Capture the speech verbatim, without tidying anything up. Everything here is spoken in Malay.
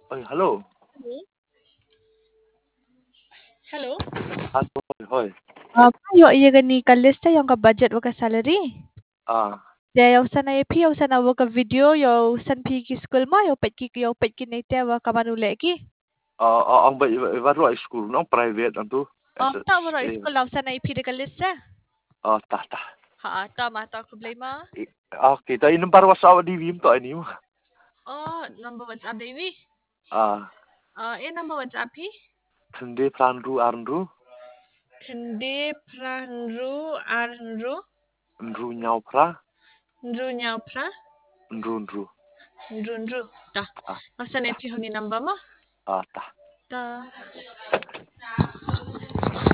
Oi, hello. Hello. Hello, hoy. Uh, payo iya gani ka lista yung ka budget wa ka salary. Ah, Ya yaw sana ipi yaw sana wa ka video yaw san pi ki school mo yaw pet ki yaw pet ki naite wa ka manule ki. ah, ah, ang ba baru ay school no private antu. Um S ta mo ro eh, school law sana ipi de ka lista. ah, tah tah. Ha ta ma ta problema. Eh, Okay, tayo nang baru sa di vim to ani mo. Oh, number WhatsApp baby. Ah, Uh, eh number WhatsApp pi. Sende Pranru Arnru, Kendi pranru arnru Nru Nyau Pra, nru nyau pra Nru Nru. nru nru. Ta. Ah, Masa na tah, ipi honi number mo. ah, tah. Ta.